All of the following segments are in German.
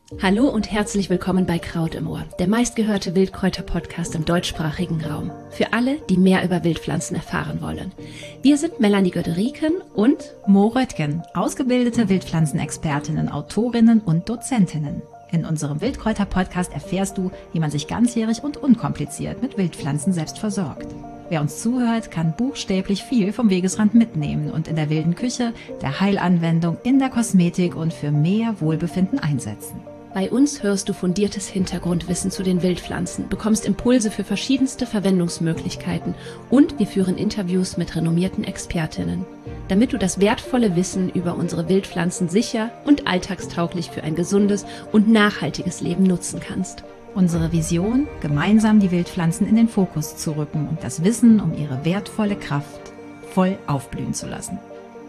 Hallo und herzlich willkommen bei Kraut im Ohr, der meistgehörte Wildkräuter-Podcast im deutschsprachigen Raum. Für alle, die mehr über Wildpflanzen erfahren wollen. Wir sind Melanie Göderiken und Mo Röttgen, ausgebildete Wildpflanzenexpertinnen, Autorinnen und Dozentinnen. In unserem Wildkräuter-Podcast erfährst du, wie man sich ganzjährig und unkompliziert mit Wildpflanzen selbst versorgt. Wer uns zuhört, kann buchstäblich viel vom Wegesrand mitnehmen und in der wilden Küche, der Heilanwendung, in der Kosmetik und für mehr Wohlbefinden einsetzen. Bei uns hörst du fundiertes Hintergrundwissen zu den Wildpflanzen, bekommst Impulse für verschiedenste Verwendungsmöglichkeiten und wir führen Interviews mit renommierten Expertinnen, damit du das wertvolle Wissen über unsere Wildpflanzen sicher und alltagstauglich für ein gesundes und nachhaltiges Leben nutzen kannst. Unsere Vision, gemeinsam die Wildpflanzen in den Fokus zu rücken und das Wissen um ihre wertvolle Kraft voll aufblühen zu lassen.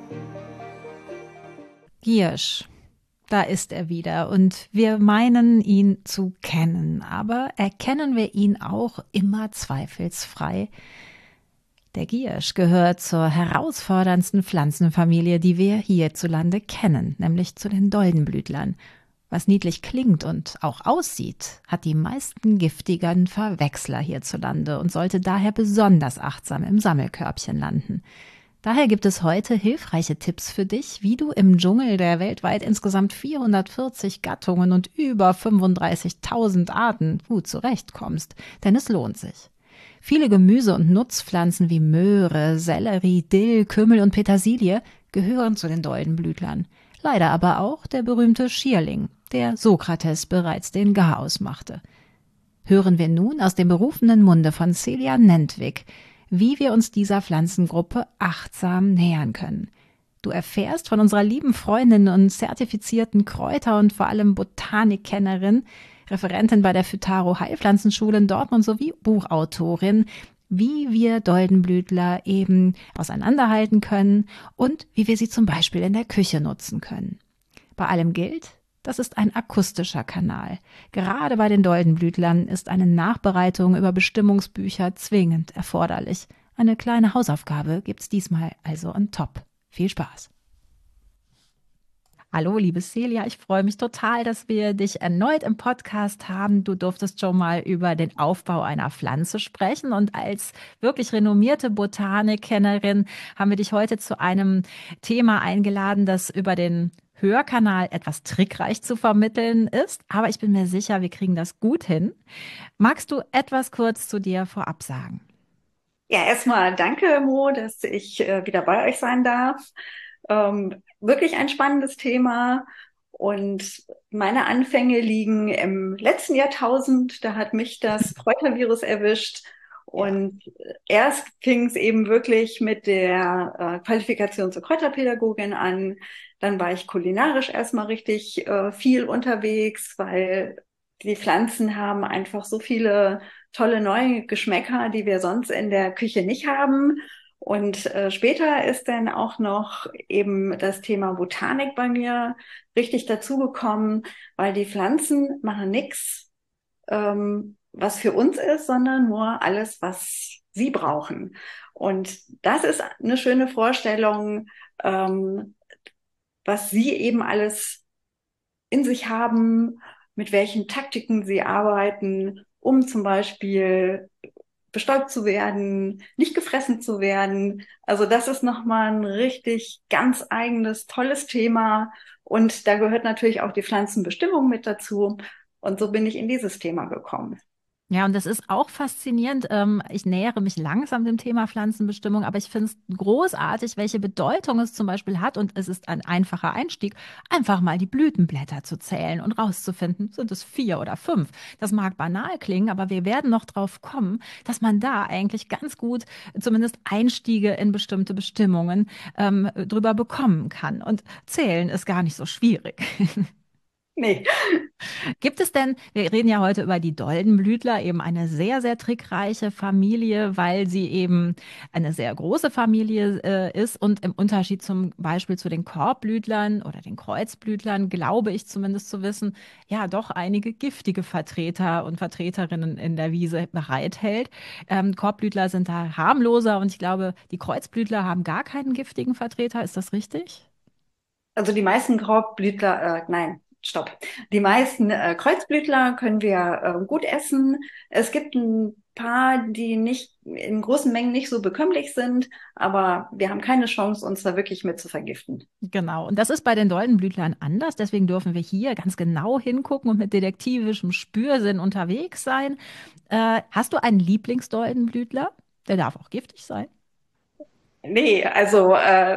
Giersch. Da ist er wieder und wir meinen ihn zu kennen, aber erkennen wir ihn auch immer zweifelsfrei? Der Giersch gehört zur herausforderndsten Pflanzenfamilie, die wir hierzulande kennen, nämlich zu den Doldenblütlern. Was niedlich klingt und auch aussieht, hat die meisten giftigen Verwechsler hierzulande und sollte daher besonders achtsam im Sammelkörbchen landen. Daher gibt es heute hilfreiche Tipps für dich, wie du im Dschungel der weltweit insgesamt 440 Gattungen und über 35.000 Arten gut zurechtkommst, denn es lohnt sich. Viele Gemüse- und Nutzpflanzen wie Möhre, Sellerie, Dill, Kümmel und Petersilie gehören zu den Doldenblütlern. Leider aber auch der berühmte Schierling, der Sokrates bereits den Garaus machte. Hören wir nun aus dem berufenen Munde von Celia Nentwig, wie wir uns dieser Pflanzengruppe achtsam nähern können. Du erfährst von unserer lieben Freundin und zertifizierten Kräuter- und vor allem Botanikkennerin, Referentin bei der Phytaro Heilpflanzenschule in Dortmund sowie Buchautorin, wie wir Doldenblütler eben auseinanderhalten können und wie wir sie zum Beispiel in der Küche nutzen können. Bei allem gilt, das ist ein akustischer Kanal. Gerade bei den Doldenblütlern ist eine Nachbereitung über Bestimmungsbücher zwingend erforderlich. Eine kleine Hausaufgabe gibt's diesmal also on top. Viel Spaß! Hallo, liebe Celia, ich freue mich total, dass wir dich erneut im Podcast haben. Du durftest schon mal über den Aufbau einer Pflanze sprechen und als wirklich renommierte Botanikkennerin haben wir dich heute zu einem Thema eingeladen, das über den Hörkanal etwas trickreich zu vermitteln ist. Aber ich bin mir sicher, wir kriegen das gut hin. Magst du etwas kurz zu dir vorab sagen? Ja, erstmal danke, Mo, dass ich wieder bei euch sein darf. Wirklich ein spannendes Thema. Und meine Anfänge liegen im letzten Jahrtausend. Da hat mich das Kräutervirus erwischt. Und erst fing es eben wirklich mit der Qualifikation zur Kräuterpädagogin an. Dann war ich kulinarisch erstmal richtig viel unterwegs, weil die Pflanzen haben einfach so viele tolle neue Geschmäcker, die wir sonst in der Küche nicht haben. Und später ist dann auch noch eben das Thema Botanik bei mir richtig dazugekommen, weil die Pflanzen machen nichts, was für uns ist, sondern nur alles, was sie brauchen. Und das ist eine schöne Vorstellung, was sie eben alles in sich haben, mit welchen Taktiken sie arbeiten, um zum Beispiel bestäubt zu werden, nicht gefressen zu werden. Also das ist nochmal ein richtig ganz eigenes, tolles Thema. Und da gehört natürlich auch die Pflanzenbestimmung mit dazu. Und so bin ich in dieses Thema gekommen. Ja, und das ist auch faszinierend. Ich nähere mich langsam dem Thema Pflanzenbestimmung, aber ich finde es großartig, welche Bedeutung es zum Beispiel hat. Und es ist ein einfacher Einstieg, einfach mal die Blütenblätter zu zählen und rauszufinden, sind es 4 oder 5. Das mag banal klingen, aber wir werden noch drauf kommen, dass man da eigentlich ganz gut zumindest Einstiege in bestimmte Bestimmungen drüber bekommen kann. Und zählen ist gar nicht so schwierig. Nee. Gibt es denn, wir reden ja heute über die Doldenblütler, eben eine sehr, sehr trickreiche Familie, weil sie eben eine sehr große Familie ist und im Unterschied zum Beispiel zu den Korbblütlern oder den Kreuzblütlern, glaube ich zumindest zu wissen, ja doch einige giftige Vertreter und Vertreterinnen in der Wiese bereithält. Korbblütler sind da harmloser und ich glaube, die Kreuzblütler haben gar keinen giftigen Vertreter. Ist das richtig? Also die meisten Korbblütler, nein, stopp. Die meisten Kreuzblütler können wir gut essen. Es gibt ein paar, die nicht in großen Mengen nicht so bekömmlich sind, aber wir haben keine Chance, uns da wirklich mit zu vergiften. Genau. Und das ist bei den Doldenblütlern anders. Deswegen dürfen wir hier ganz genau hingucken und mit detektivischem Spürsinn unterwegs sein. Hast du einen Lieblingsdoldenblütler? Der darf auch giftig sein. Nee, also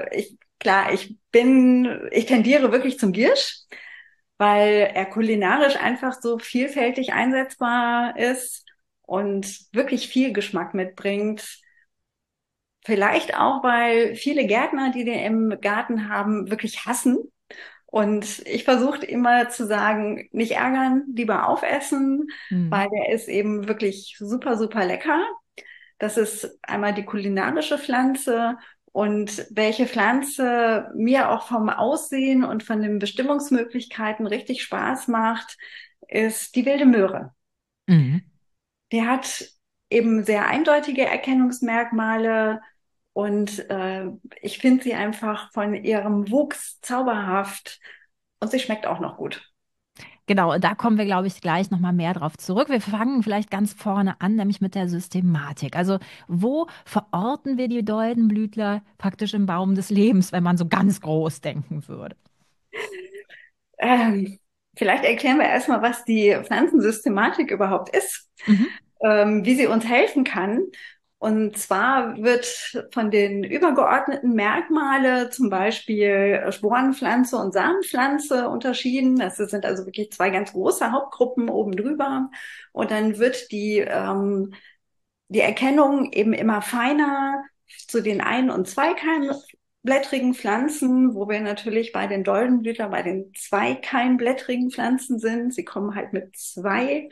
ich tendiere wirklich zum Giersch, weil er kulinarisch einfach so vielfältig einsetzbar ist und wirklich viel Geschmack mitbringt. Vielleicht auch, weil viele Gärtner, die den im Garten haben, wirklich hassen. Und ich versuche immer zu sagen, nicht ärgern, lieber aufessen, Hm. weil der ist eben wirklich super, super lecker. Das ist einmal die kulinarische Pflanze und welche Pflanze mir auch vom Aussehen und von den Bestimmungsmöglichkeiten richtig Spaß macht, ist die wilde Möhre. Mhm. Die hat eben sehr eindeutige Erkennungsmerkmale und ich finde sie einfach von ihrem Wuchs zauberhaft und sie schmeckt auch noch gut. Genau, da kommen wir, glaube ich, gleich nochmal mehr drauf zurück. Wir fangen vielleicht ganz vorne an, nämlich mit der Systematik. Also, wo verorten wir die Doldenblütler praktisch im Baum des Lebens, wenn man so ganz groß denken würde? Ähm, Vielleicht erklären wir erstmal, was die Pflanzensystematik überhaupt ist, Mhm. wie sie uns helfen kann. Und zwar wird von den übergeordneten Merkmale zum Beispiel Sporenpflanze und Samenpflanze unterschieden. Das sind also wirklich zwei ganz große Hauptgruppen oben drüber. Und dann wird die Erkennung eben immer feiner zu den Ein- und Zweikeimblättrigen Pflanzen, wo wir natürlich bei den Doldenblütern bei den Zweikeimblättrigen Pflanzen sind. Sie kommen halt mit zwei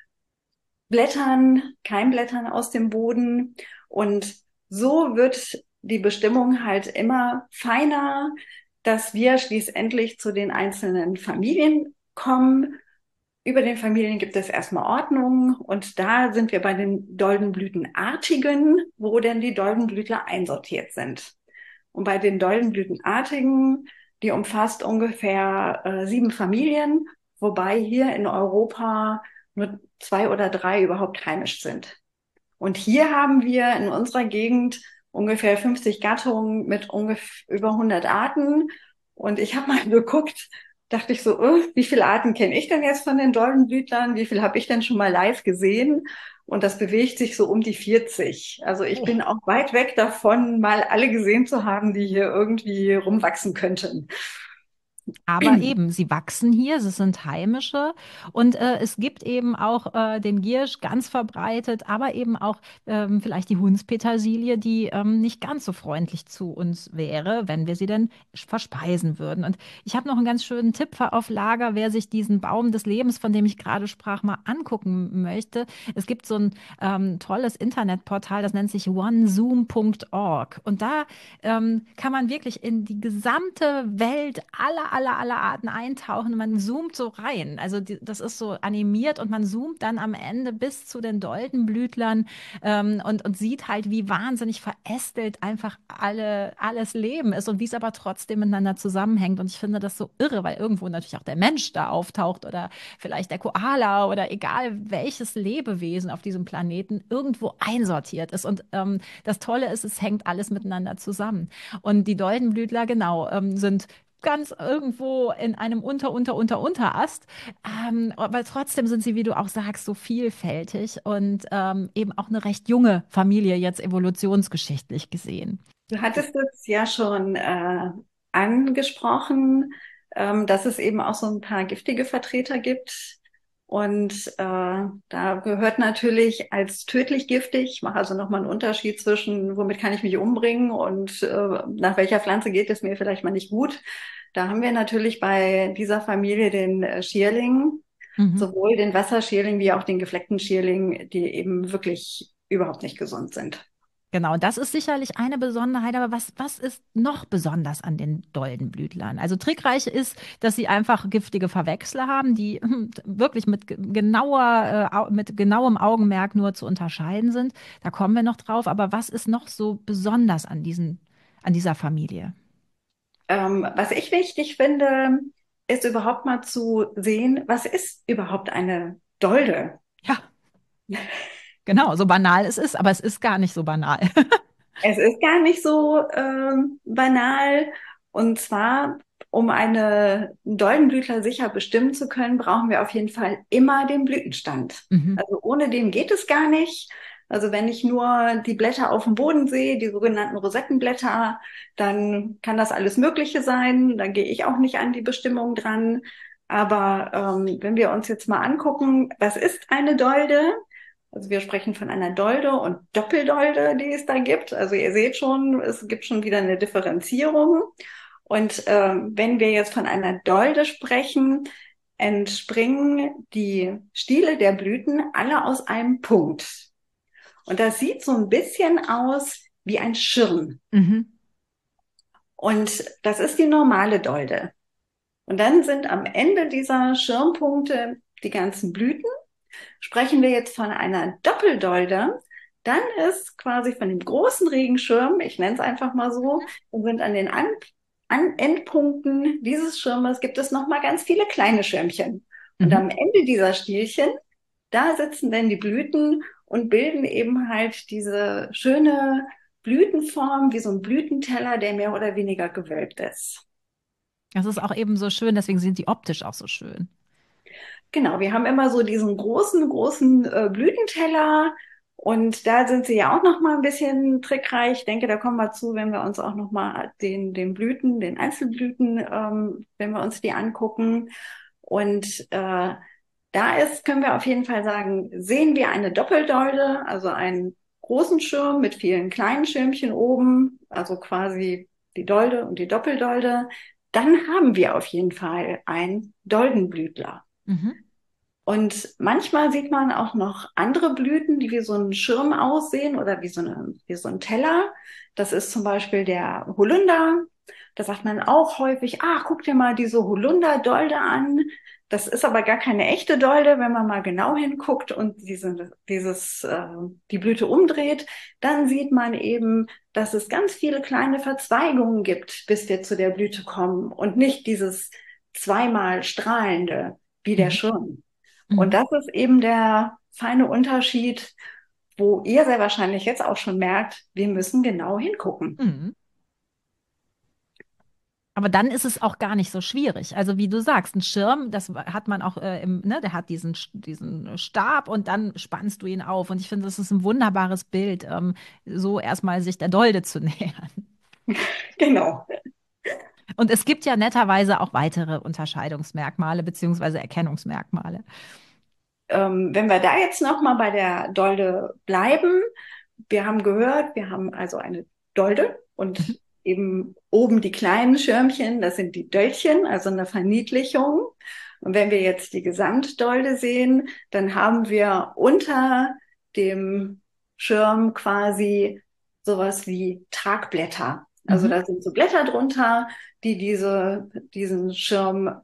Blättern, Keimblättern aus dem Boden. Und so wird die Bestimmung halt immer feiner, dass wir schließlich zu den einzelnen Familien kommen. Über den Familien gibt es erstmal Ordnungen und da sind wir bei den Doldenblütenartigen, wo denn die Doldenblütler einsortiert sind. Und bei den Doldenblütenartigen, die umfasst ungefähr 7 Familien, wobei hier in Europa nur 2 oder 3 überhaupt heimisch sind. Und hier haben wir in unserer Gegend ungefähr 50 Gattungen mit ungefähr über 100 Arten. Und ich habe mal geguckt, dachte ich so, wie viele Arten kenne ich denn jetzt von den Doldenblütlern? Wie viel habe ich denn schon mal live gesehen? Und das bewegt sich so um die 40. Also ich bin auch weit weg davon, mal alle gesehen zu haben, die hier irgendwie rumwachsen könnten. Aber eben, sie wachsen hier, sie sind heimische und es gibt eben auch den Giersch ganz verbreitet, aber eben auch vielleicht die Hundspetersilie, die nicht ganz so freundlich zu uns wäre, wenn wir sie denn verspeisen würden. Und ich habe noch einen ganz schönen Tipp auf Lager, wer sich diesen Baum des Lebens, von dem ich gerade sprach, mal angucken möchte. Es gibt so ein tolles Internetportal, das nennt sich onezoom.org und da kann man wirklich in die gesamte Welt aller Arten eintauchen und man zoomt so rein. Also das ist so animiert und man zoomt dann am Ende bis zu den Doldenblütlern und sieht halt, wie wahnsinnig verästelt einfach alles Leben ist und wie es aber trotzdem miteinander zusammenhängt. Und ich finde das so irre, weil irgendwo natürlich auch der Mensch da auftaucht oder vielleicht der Koala oder egal welches Lebewesen auf diesem Planeten irgendwo einsortiert ist. Und das Tolle ist, es hängt alles miteinander zusammen. Und die Doldenblütler, genau, sind ganz irgendwo in einem Unterast. Aber trotzdem sind sie, wie du auch sagst, so vielfältig und eben auch eine recht junge Familie jetzt evolutionsgeschichtlich gesehen. Du hattest es ja schon angesprochen, dass es eben auch so ein paar giftige Vertreter gibt. Und da gehört natürlich als tödlich giftig, ich mache also nochmal einen Unterschied zwischen, womit kann ich mich umbringen und nach welcher Pflanze geht es mir vielleicht mal nicht gut. Da haben wir natürlich bei dieser Familie den Schierling, Mhm. sowohl den Wasserschierling wie auch den gefleckten Schierling, die eben wirklich überhaupt nicht gesund sind. Genau, das ist sicherlich eine Besonderheit, aber was ist noch besonders an den Doldenblütlern? Also trickreich ist, dass sie einfach giftige Verwechsler haben, die wirklich mit genauem Augenmerk nur zu unterscheiden sind. Da kommen wir noch drauf. Aber was ist noch so besonders an dieser Familie? Was ich wichtig finde, ist überhaupt mal zu sehen, was ist überhaupt eine Dolde? Ja, genau, so banal es ist, aber es ist gar nicht so banal. Es ist gar nicht so banal. Und zwar, um eine Doldenblütler sicher bestimmen zu können, brauchen wir auf jeden Fall immer den Blütenstand. Mhm. Also ohne den geht es gar nicht. Also wenn ich nur die Blätter auf dem Boden sehe, die sogenannten Rosettenblätter, dann kann das alles Mögliche sein. Dann gehe ich auch nicht an die Bestimmung dran. Aber wenn wir uns jetzt mal angucken, was ist eine Dolde? Also wir sprechen von einer Dolde und Doppeldolde, die es da gibt. Also ihr seht schon, es gibt schon wieder eine Differenzierung. Und wenn wir jetzt von einer Dolde sprechen, entspringen die Stiele der Blüten alle aus einem Punkt. Und das sieht so ein bisschen aus wie ein Schirm. Mhm. Und das ist die normale Dolde. Und dann sind am Ende dieser Schirmpunkte die ganzen Blüten. Sprechen wir jetzt von einer Doppeldolde, dann ist quasi von dem großen Regenschirm, ich nenne es einfach mal so, und sind an den Endpunkten dieses Schirmes gibt es nochmal ganz viele kleine Schirmchen. Und Mhm. am Ende dieser Stielchen, da sitzen dann die Blüten und bilden eben halt diese schöne Blütenform wie so ein Blütenteller, der mehr oder weniger gewölbt ist. Das ist auch eben so schön, deswegen sind die optisch auch so schön. Genau, wir haben immer so diesen großen Blütenteller und da sind sie ja auch noch mal ein bisschen trickreich. Ich denke, da kommen wir zu, wenn wir uns auch noch mal den Blüten, den Einzelblüten, wenn wir uns die angucken. Und da ist, können wir auf jeden Fall sagen, sehen wir eine Doppeldolde, also einen großen Schirm mit vielen kleinen Schirmchen oben, also quasi die Dolde und die Doppeldolde, dann haben wir auf jeden Fall einen Doldenblütler. Mhm. Und manchmal sieht man auch noch andere Blüten, die wie so ein Schirm aussehen oder wie so ein Teller. Das ist zum Beispiel der Holunder. Da sagt man auch häufig, ach, guck dir mal diese Holunderdolde an. Das ist aber gar keine echte Dolde. Wenn man mal genau hinguckt und die Blüte umdreht, dann sieht man eben, dass es ganz viele kleine Verzweigungen gibt, bis wir zu der Blüte kommen und nicht dieses zweimal strahlende wie der Mhm. Schirm. Und Mhm. das ist eben der feine Unterschied, wo ihr sehr wahrscheinlich jetzt auch schon merkt, wir müssen genau hingucken. Mhm. Aber dann ist es auch gar nicht so schwierig. Also wie du sagst, ein Schirm, das hat man auch ne, der hat diesen Stab und dann spannst du ihn auf. Und ich finde, das ist ein wunderbares Bild, so erstmal sich der Dolde zu nähern. Genau. Und es gibt ja netterweise auch weitere Unterscheidungsmerkmale beziehungsweise Erkennungsmerkmale. Wenn wir da jetzt nochmal bei der Dolde bleiben, wir haben gehört, wir haben also eine Dolde Mhm. und eben oben die kleinen Schirmchen, das sind die Döllchen, also eine Verniedlichung. Und wenn wir jetzt die Gesamtdolde sehen, dann haben wir unter dem Schirm quasi sowas wie Tragblätter. Also Mhm. da sind so Blätter drunter, die diesen Schirm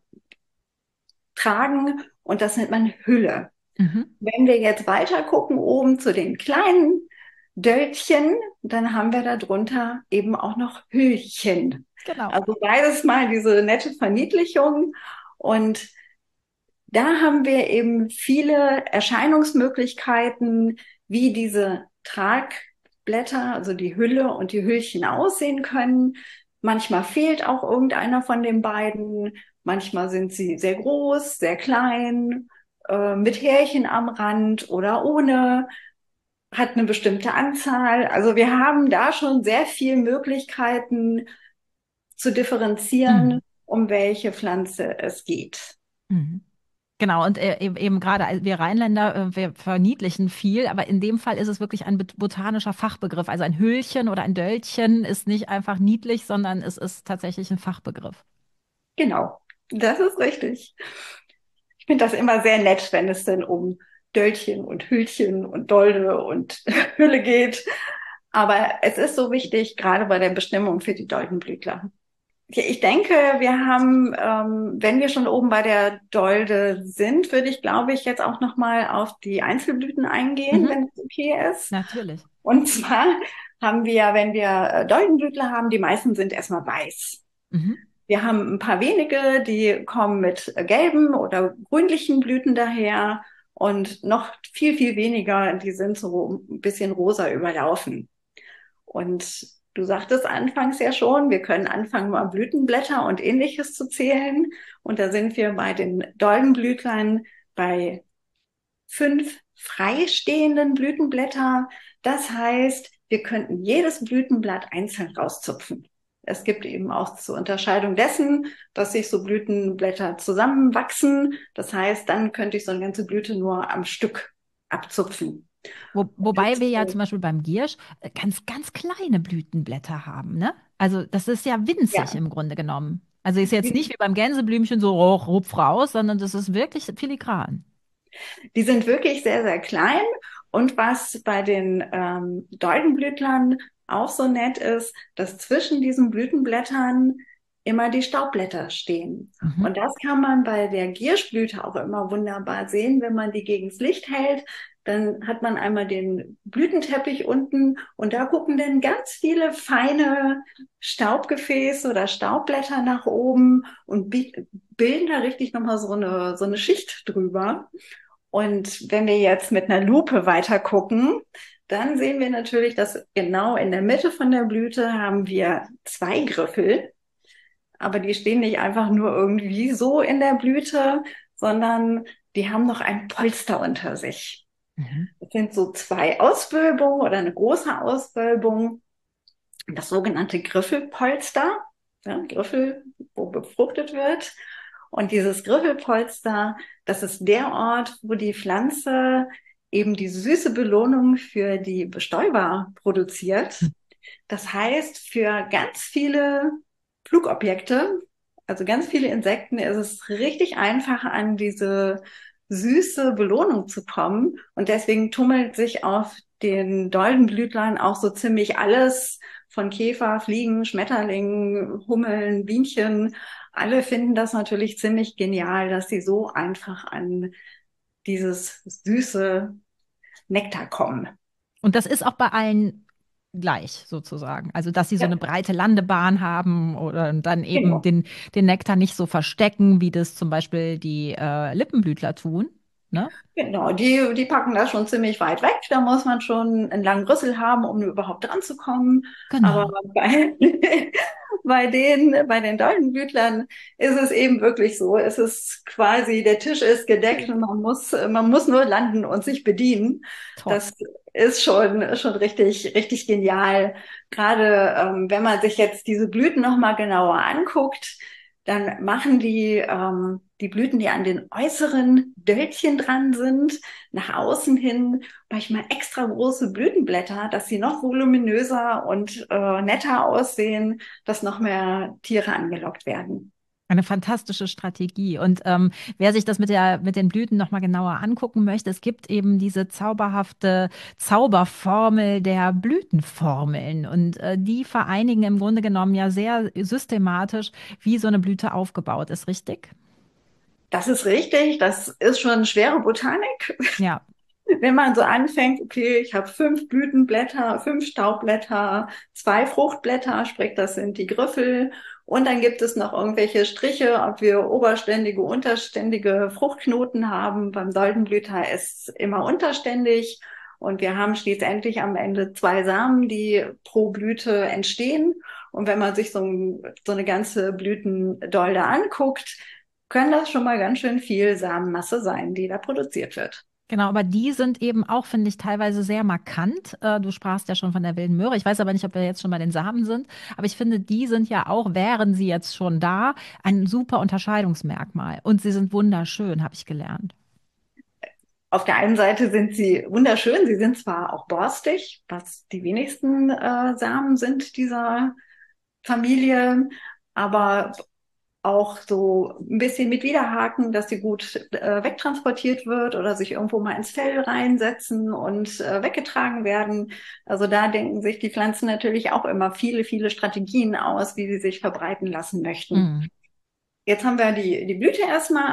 tragen und das nennt man Hülle. Mhm. Wenn wir jetzt weiter gucken, oben zu den kleinen Döllchen, dann haben wir darunter eben auch noch Hüllchen. Genau. Also beides mal diese nette Verniedlichung. Und da haben wir eben viele Erscheinungsmöglichkeiten, wie diese Tragblätter, also die Hülle und die Hüllchen aussehen können. Manchmal fehlt auch irgendeiner von den beiden. Manchmal sind sie sehr groß, sehr klein, mit Härchen am Rand oder ohne, hat eine bestimmte Anzahl. Also wir haben da schon sehr viele Möglichkeiten zu Mhm. differenzieren, um welche Pflanze es geht. Mhm. Genau, und eben gerade wir Rheinländer, wir verniedlichen viel, aber in dem Fall ist es wirklich ein botanischer Fachbegriff. Also ein Höhlchen oder ein Döllchen ist nicht einfach niedlich, sondern es ist tatsächlich ein Fachbegriff. Genau, das ist richtig. Ich finde das immer sehr nett, wenn es denn um Döllchen und Hüllchen und Dolde und Hülle geht. Aber es ist so wichtig, gerade bei der Bestimmung für die Doldenblütler. Ich denke, wir haben, wenn wir schon oben bei der Dolde sind, würde ich, glaube ich, jetzt auch noch mal auf die Einzelblüten eingehen, Mhm. wenn es okay ist. Natürlich. Und zwar haben wir, wenn wir Doldenblütler haben, die meisten sind erstmal weiß. Mhm. Wir haben ein paar wenige, die kommen mit gelben oder grünlichen Blüten daher und noch viel, viel weniger, die sind so ein bisschen rosa überlaufen. Und du sagtest anfangs ja schon, wir können anfangen, mal Blütenblätter und Ähnliches zu zählen. Und da sind wir bei den Doldenblütlern bei 5 freistehenden Blütenblätter. Das heißt, wir könnten jedes Blütenblatt einzeln rauszupfen. Es gibt eben auch zur Unterscheidung dessen, dass sich so Blütenblätter zusammenwachsen. Das heißt, dann könnte ich so eine ganze Blüte nur am Stück abzupfen. Wobei wir ja zum Beispiel beim Giersch ganz, ganz kleine Blütenblätter haben, ne? Also das ist ja winzig Ja, im Grunde genommen. Also ist jetzt nicht wie beim Gänseblümchen so oh, rupf raus, sondern das ist wirklich filigran. die sind wirklich sehr, sehr klein. Und was bei den Doldenblütlern auch so nett ist, dass zwischen diesen Blütenblättern immer die Staubblätter stehen. Mhm. Und das kann man bei der Gierschblüte auch immer wunderbar sehen, wenn man die gegens Licht hält. Dann hat man einmal den Blütenteppich unten und da gucken dann ganz viele feine Staubgefäße oder Staubblätter nach oben und bilden da richtig nochmal so eine Schicht drüber. Und wenn wir jetzt mit einer Lupe weiter gucken, dann sehen wir natürlich, dass genau in der Mitte von der Blüte haben wir 2 Griffel, aber die stehen nicht einfach nur irgendwie so in der Blüte, sondern die haben noch ein Polster unter sich. Mhm. Das sind so 2 Auswölbungen oder eine große Auswölbung, das sogenannte Griffelpolster, ja, Griffel, wo befruchtet wird. Und dieses Griffelpolster, das ist der Ort, wo die Pflanze eben die süße Belohnung für die Bestäuber produziert. Das heißt, für ganz viele Flugobjekte, also ganz viele Insekten, ist es richtig einfach, an diese süße Belohnung zu kommen. Und deswegen tummelt sich auf den Doldenblütlern auch so ziemlich alles von Käfer, Fliegen, Schmetterlingen, Hummeln, Bienchen. Alle finden das natürlich ziemlich genial, dass sie so einfach an dieses süße Nektar kommen. Und das ist auch bei allen gleich sozusagen. Also, dass sie so Ja, eine breite Landebahn haben oder dann eben genau. den Nektar nicht so verstecken, wie das zum Beispiel die Lippenblütler tun. Ne? Genau, die packen das schon ziemlich weit weg. Da muss man schon einen langen Rüssel haben, um überhaupt dran zu kommen. Aber Genau. bei den Doldenblütlern ist es eben wirklich so. Es ist quasi, der Tisch ist gedeckt und man muss nur landen und sich bedienen. Toll. Das ist schon richtig, richtig genial. Gerade, wenn man sich jetzt diese Blüten nochmal genauer anguckt, dann machen die Blüten, die an den äußeren Döldchen dran sind, nach außen hin manchmal extra große Blütenblätter, dass sie noch voluminöser und netter aussehen, dass noch mehr Tiere angelockt werden. Eine fantastische Strategie. Und wer sich das mit den Blüten nochmal genauer angucken möchte, es gibt eben diese zauberhafte Zauberformel der Blütenformeln. Und die vereinigen im Grunde genommen ja sehr systematisch, wie so eine Blüte aufgebaut ist, richtig? Das ist richtig, das ist schon schwere Botanik. Ja. Wenn man so anfängt, okay, ich habe 5 Blütenblätter, 5 Staubblätter, 2 Fruchtblätter, sprich, das sind die Griffel. Und dann gibt es noch irgendwelche Striche, ob wir oberständige, unterständige Fruchtknoten haben. Beim Doldenblüter ist immer unterständig. Und wir haben schließlich am Ende 2 Samen, die pro Blüte entstehen. Und wenn man sich so eine ganze Blütendolde anguckt, können das schon mal ganz schön viel Samenmasse sein, die da produziert wird. Genau, aber die sind eben auch, finde ich, teilweise sehr markant. Du sprachst ja schon von der wilden Möhre. Ich weiß aber nicht, ob wir jetzt schon bei den Samen sind. Aber ich finde, die sind ja auch, wären sie jetzt schon da, ein super Unterscheidungsmerkmal. Und sie sind wunderschön, habe ich gelernt. Auf der einen Seite sind sie wunderschön, sie sind zwar auch borstig, was die wenigsten Samen sind dieser Familie, aber auch so ein bisschen mit Widerhaken, dass sie gut wegtransportiert wird oder sich irgendwo mal ins Fell reinsetzen und weggetragen werden. Also da denken sich die Pflanzen natürlich auch immer viele, viele Strategien aus, wie sie sich verbreiten lassen möchten. Mhm. Jetzt haben wir die Blüte erstmal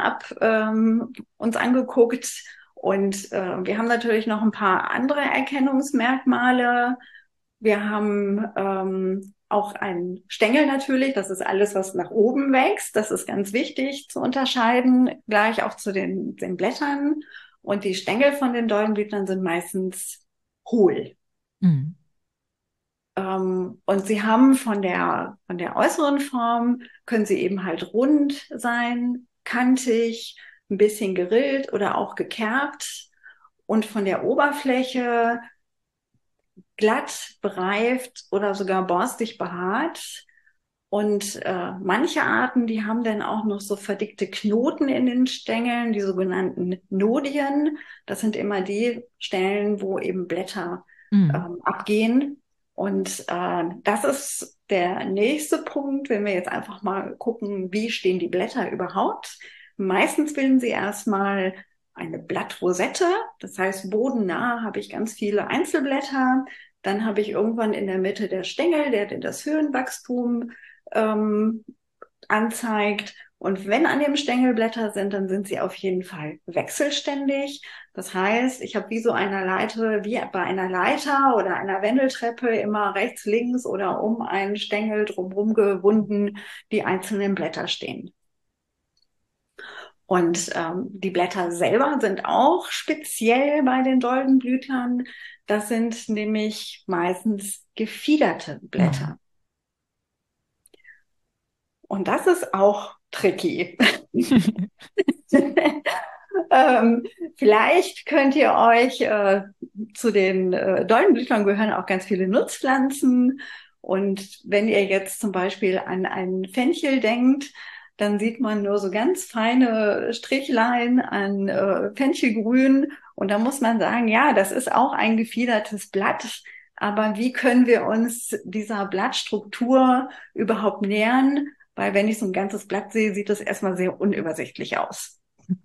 uns angeguckt und wir haben natürlich noch ein paar andere Erkennungsmerkmale. Wir haben auch ein Stängel natürlich. Das ist alles, was nach oben wächst. Das ist ganz wichtig zu unterscheiden, gleich auch zu den Blättern. Und die Stängel von den Doldenblütlern sind meistens hohl. Mhm. Und sie haben von der äußeren Form, können sie eben halt rund sein, kantig, ein bisschen gerillt oder auch gekerbt. Und von der Oberfläche glatt, bereift oder sogar borstig behaart. Und manche Arten, die haben dann auch noch so verdickte Knoten in den Stängeln, die sogenannten Nodien. Das sind immer die Stellen, wo eben Blätter abgehen. Und das ist der nächste Punkt, wenn wir jetzt einfach mal gucken, wie stehen die Blätter überhaupt. Meistens bilden sie erstmal eine Blattrosette, das heißt bodennah habe ich ganz viele Einzelblätter. Dann habe ich irgendwann in der Mitte der Stängel, der das Höhenwachstum anzeigt. Und wenn an dem Stängel Blätter sind, dann sind sie auf jeden Fall wechselständig. Das heißt, ich habe wie so einer Leiter, wie bei einer Leiter oder einer Wendeltreppe immer rechts, links oder um einen Stängel drumherum gewunden die einzelnen Blätter stehen. Und die Blätter selber sind auch speziell bei den Doldenblütlern. Das sind nämlich meistens gefiederte Blätter. Und das ist auch tricky. Vielleicht könnt ihr euch zu den Doldenblütlern gehören auch ganz viele Nutzpflanzen. Und wenn ihr jetzt zum Beispiel an einen Fenchel denkt, dann sieht man nur so ganz feine Strichlein an Fenchelgrün. Und da muss man sagen, ja, das ist auch ein gefiedertes Blatt. Aber wie können wir uns dieser Blattstruktur überhaupt nähern? Weil wenn ich so ein ganzes Blatt sehe, sieht das erstmal sehr unübersichtlich aus.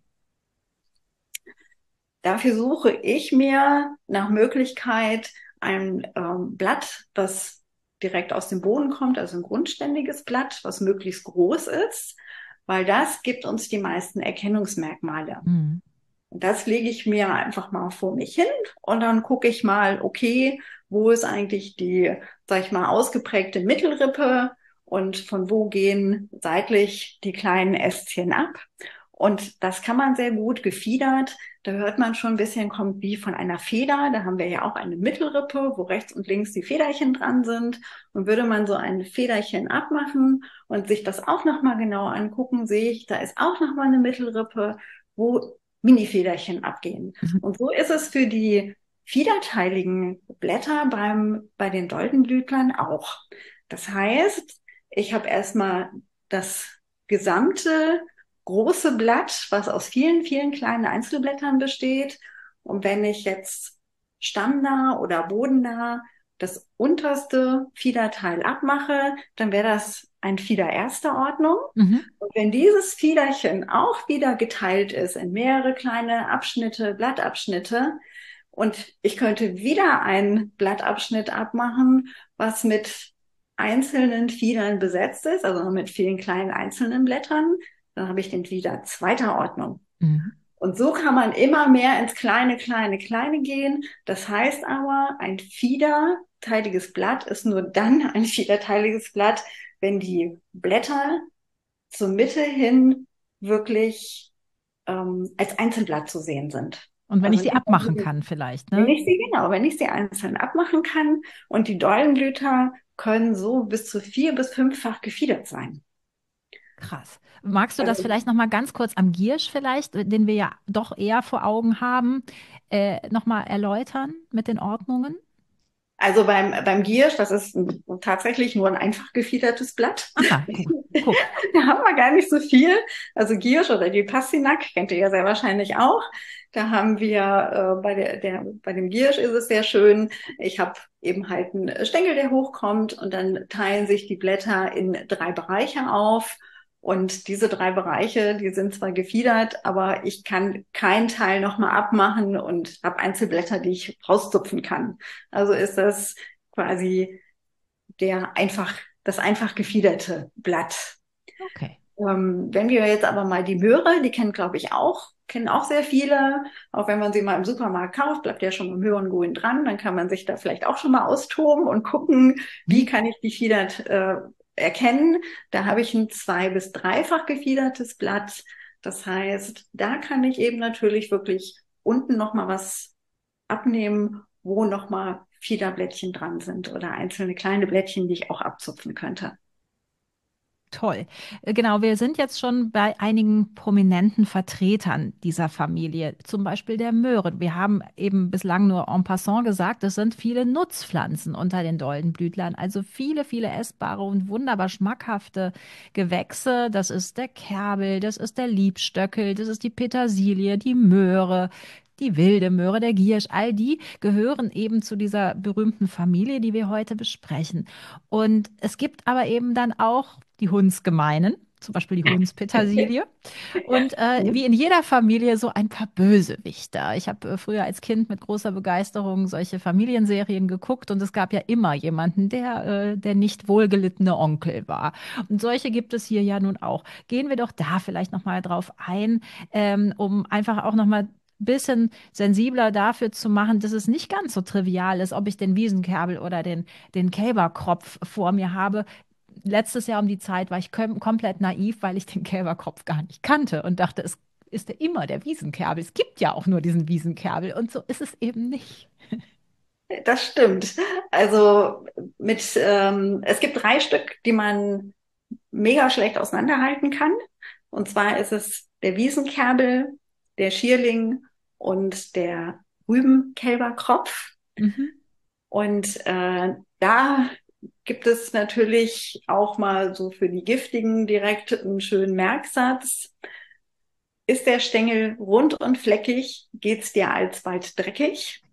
Dafür suche ich mir nach Möglichkeit ein Blatt, das direkt aus dem Boden kommt, also ein grundständiges Blatt, was möglichst groß ist, weil das gibt uns die meisten Erkennungsmerkmale. Mhm. Und das lege ich mir einfach mal vor mich hin und dann gucke ich mal, okay, wo ist eigentlich die, sag ich mal, ausgeprägte Mittelrippe und von wo gehen seitlich die kleinen Ästchen ab. Und das kann man sehr gut gefiedert. Da hört man schon ein bisschen, kommt wie von einer Feder. Da haben wir ja auch eine Mittelrippe, wo rechts und links die Federchen dran sind. Und würde man so ein Federchen abmachen und sich das auch nochmal genau angucken, sehe ich, da ist auch nochmal eine Mittelrippe, wo Mini-Federchen abgehen. Und so ist es für die fiederteiligen Blätter bei den Doldenblütlern auch. Das heißt, ich habe erstmal das gesamte große Blatt, was aus vielen, vielen kleinen Einzelblättern besteht. Und wenn ich jetzt stammnah oder bodennah das unterste Fiederteil abmache, dann wäre das ein Fieder erster Ordnung. Mhm. Und wenn dieses Fiederchen auch wieder geteilt ist in mehrere kleine Abschnitte, Blattabschnitte, und ich könnte wieder einen Blattabschnitt abmachen, was mit einzelnen Fiedern besetzt ist, also mit vielen kleinen einzelnen Blättern, dann habe ich den Fieder zweiter Ordnung. Mhm. Und so kann man immer mehr ins Kleine gehen. Das heißt aber, ein fiederteiliges Blatt ist nur dann ein fiederteiliges Blatt, wenn die Blätter zur Mitte hin wirklich als Einzelblatt zu sehen sind. Und wenn ich sie abmachen kann vielleicht, ne? Wenn ich sie einzeln abmachen kann. Und die Doldenblüter können so bis zu 4- bis 5-fach gefiedert sein. Krass. Magst du das vielleicht noch mal ganz kurz am Giersch vielleicht, den wir ja doch eher vor Augen haben, noch mal erläutern mit den Ordnungen? Also beim Giersch, das ist tatsächlich nur ein einfach gefiedertes Blatt. Aha, cool. Da haben wir gar nicht so viel. Also Giersch oder die Passinak kennt ihr ja sehr wahrscheinlich auch. Da haben wir bei dem Giersch ist es sehr schön. Ich habe eben halt einen Stängel, der hochkommt und dann teilen sich die Blätter in 3 Bereiche auf. Und diese 3 Bereiche, die sind zwar gefiedert, aber ich kann keinen Teil nochmal abmachen und habe Einzelblätter, die ich rauszupfen kann. Also ist das quasi das einfach gefiederte Blatt. Okay. Wenn wir jetzt aber mal die Möhre, die kennen auch sehr viele. Auch wenn man sie mal im Supermarkt kauft, bleibt ja schon mal Möhrengrün dran. Dann kann man sich da vielleicht auch schon mal austoben und gucken, wie kann ich die Fieder erkennen. Da habe ich ein bis dreifach gefiedertes Blatt. Das heißt, da kann ich eben natürlich wirklich unten noch mal was abnehmen, wo noch mal Fiederblättchen dran sind oder einzelne kleine Blättchen, die ich auch abzupfen könnte. Toll. Genau, wir sind jetzt schon bei einigen prominenten Vertretern dieser Familie, zum Beispiel der Möhren. Wir haben eben bislang nur en passant gesagt, es sind viele Nutzpflanzen unter den Doldenblütlern, also viele, viele essbare und wunderbar schmackhafte Gewächse. Das ist der Kerbel, das ist der Liebstöckel, das ist die Petersilie, die Möhre. Die wilde Möhre, der Giersch, all die gehören eben zu dieser berühmten Familie, die wir heute besprechen. Und es gibt aber eben dann auch die Hundsgemeinen, zum Beispiel die Hundspetersilie. Und wie in jeder Familie so ein paar Bösewichter. Ich habe früher als Kind mit großer Begeisterung solche Familienserien geguckt und es gab ja immer jemanden, der nicht wohlgelittene Onkel war. Und solche gibt es hier ja nun auch. Gehen wir doch da vielleicht nochmal drauf ein, um einfach auch nochmal bisschen sensibler dafür zu machen, dass es nicht ganz so trivial ist, ob ich den Wiesenkerbel oder den Kälberkropf vor mir habe. Letztes Jahr um die Zeit war ich komplett naiv, weil ich den Kälberkropf gar nicht kannte und dachte, es ist ja immer der Wiesenkerbel. Es gibt ja auch nur diesen Wiesenkerbel und so ist es eben nicht. Das stimmt. Also es gibt drei Stück, die man mega schlecht auseinanderhalten kann. Und zwar ist es der Wiesenkerbel, der Schierling und der Rübenkälberkropf. Mhm. Und da gibt es natürlich auch mal so für die Giftigen direkt einen schönen Merksatz. Ist der Stängel rund und fleckig, geht's dir alsbald dreckig.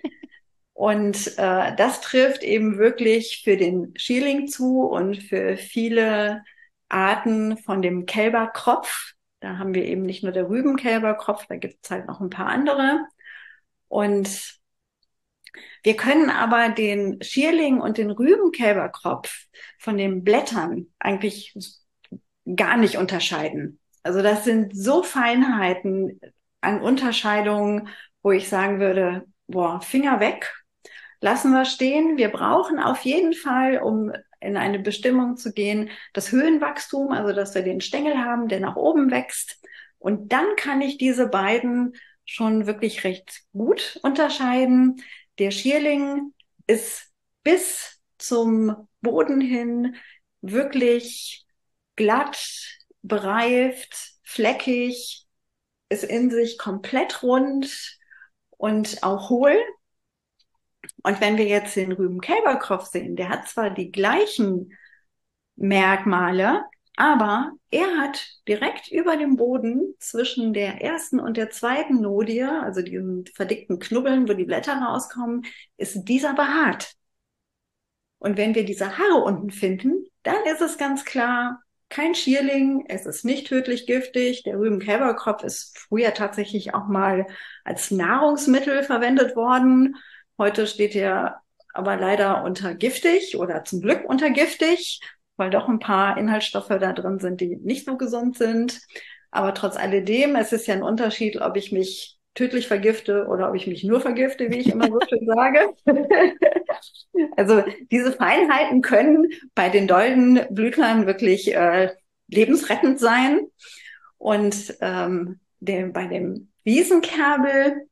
Und das trifft eben wirklich für den Schierling zu und für viele Arten von dem Kälberkropf. Da haben wir eben nicht nur der Rübenkälberkropf, da gibt es halt noch ein paar andere. Und wir können aber den Schierling und den Rübenkälberkropf von den Blättern eigentlich gar nicht unterscheiden. Also das sind so Feinheiten an Unterscheidungen, wo ich sagen würde, boah, Finger weg, lassen wir stehen. Wir brauchen auf jeden Fall, um in eine Bestimmung zu gehen, das Höhenwachstum, also dass wir den Stängel haben, der nach oben wächst. Und dann kann ich diese beiden schon wirklich recht gut unterscheiden. Der Schierling ist bis zum Boden hin wirklich glatt, bereift, fleckig, ist in sich komplett rund und auch hohl. Und wenn wir jetzt den Rübenkälberkropf sehen, der hat zwar die gleichen Merkmale, aber er hat direkt über dem Boden zwischen der ersten und der zweiten Nodie, also diesen verdickten Knubbeln, wo die Blätter rauskommen, ist dieser behaart. Und wenn wir diese Haare unten finden, dann ist es ganz klar, kein Schierling, es ist nicht tödlich giftig. Der Rübenkälberkropf ist früher tatsächlich auch mal als Nahrungsmittel verwendet worden. Heute steht er aber leider unter giftig oder zum Glück unter giftig, weil doch ein paar Inhaltsstoffe da drin sind, die nicht so gesund sind. Aber trotz alledem, es ist ja ein Unterschied, ob ich mich tödlich vergifte oder ob ich mich nur vergifte, wie ich immer so schön sage. Also diese Feinheiten können bei den Doldenblütlern wirklich lebensrettend sein. Und bei dem Wiesenkerbel,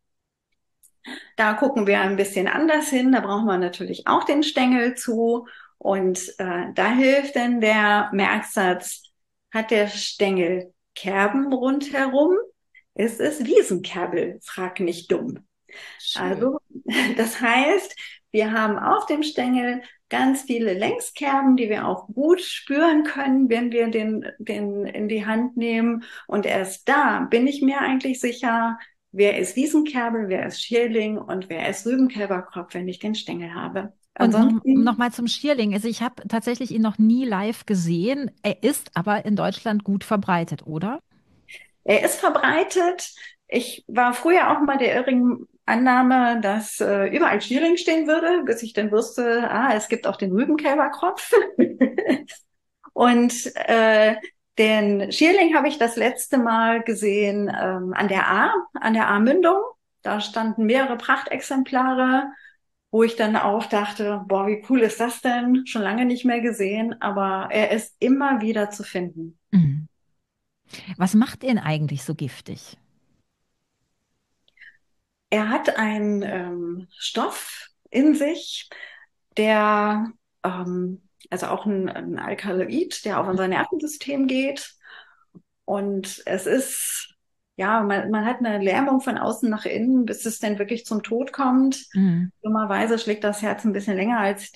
da gucken wir ein bisschen anders hin. Da brauchen wir natürlich auch den Stängel zu. Und da hilft denn der Merksatz, hat der Stängel Kerben rundherum? Ist es Wiesenkerbel? Frag nicht dumm. Schön. Also, das heißt, wir haben auf dem Stängel ganz viele Längskerben, die wir auch gut spüren können, wenn wir den in die Hand nehmen. Und erst da bin ich mir eigentlich sicher, wer ist Wiesenkerbel, wer ist Schierling und wer ist Rübenkälberkropf, wenn ich den Stängel habe. Und noch Ansonsten, mal zum Schierling. Also ich habe tatsächlich ihn noch nie live gesehen. Er ist aber in Deutschland gut verbreitet, oder? er ist verbreitet. Ich war früher auch mal der irrigen Annahme, dass überall Schierling stehen würde, bis ich dann wusste, es gibt auch den Rübenkälberkropf. Und Den Schierling habe ich das letzte Mal gesehen an der A-Mündung. Da standen mehrere Prachtexemplare, wo ich dann auch dachte, boah, wie cool ist das denn? Schon lange nicht mehr gesehen, aber er ist immer wieder zu finden. Mhm. Was macht ihn eigentlich so giftig? Er hat einen Stoff in sich, der, also auch ein Alkaloid, der auf unser Nervensystem geht. Und es ist, ja, man hat eine Lähmung von außen nach innen, bis es dann wirklich zum Tod kommt. Mhm. Dummerweise schlägt das Herz ein bisschen länger, als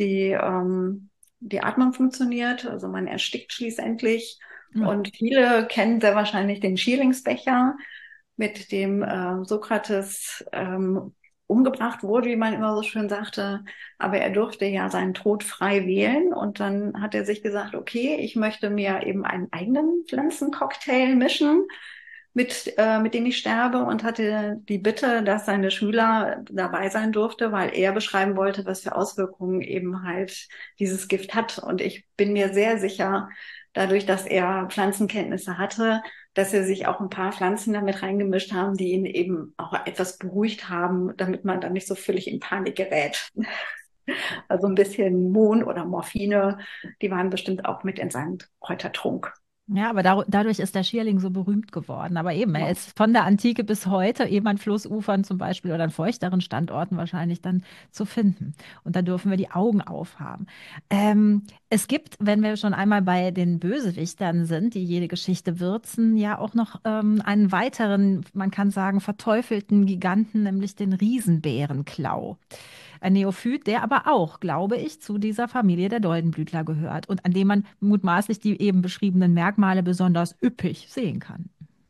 die Atmung funktioniert. Also man erstickt schließlich. Ja. Und viele kennen sehr wahrscheinlich den Schierlingsbecher, mit dem Sokrates umgebracht wurde, wie man immer so schön sagte. Aber er durfte ja seinen Tod frei wählen. Und dann hat er sich gesagt, okay, ich möchte mir eben einen eigenen Pflanzencocktail mischen, mit dem ich sterbe, und hatte die Bitte, dass seine Schüler dabei sein durfte, weil er beschreiben wollte, was für Auswirkungen eben halt dieses Gift hat. Und ich bin mir sehr sicher, dadurch, dass er Pflanzenkenntnisse hatte, dass er sich auch ein paar Pflanzen damit reingemischt haben, die ihn eben auch etwas beruhigt haben, damit man dann nicht so völlig in Panik gerät. Also ein bisschen Mohn oder Morphine, die waren bestimmt auch mit in seinem Kräutertrunk. Ja, aber dadurch ist der Schierling so berühmt geworden. Aber eben, er Ja. ist von der Antike bis heute eben an Flussufern zum Beispiel oder an feuchteren Standorten wahrscheinlich dann zu finden. Und da dürfen wir die Augen aufhaben. Es gibt, wenn wir schon einmal bei den Bösewichtern sind, die jede Geschichte würzen, ja auch noch einen weiteren, man kann sagen, verteufelten Giganten, nämlich den Riesenbärenklau. Ein Neophyt, der aber auch, glaube ich, zu dieser Familie der Doldenblütler gehört und an dem man mutmaßlich die eben beschriebenen Merkmale besonders üppig sehen kann.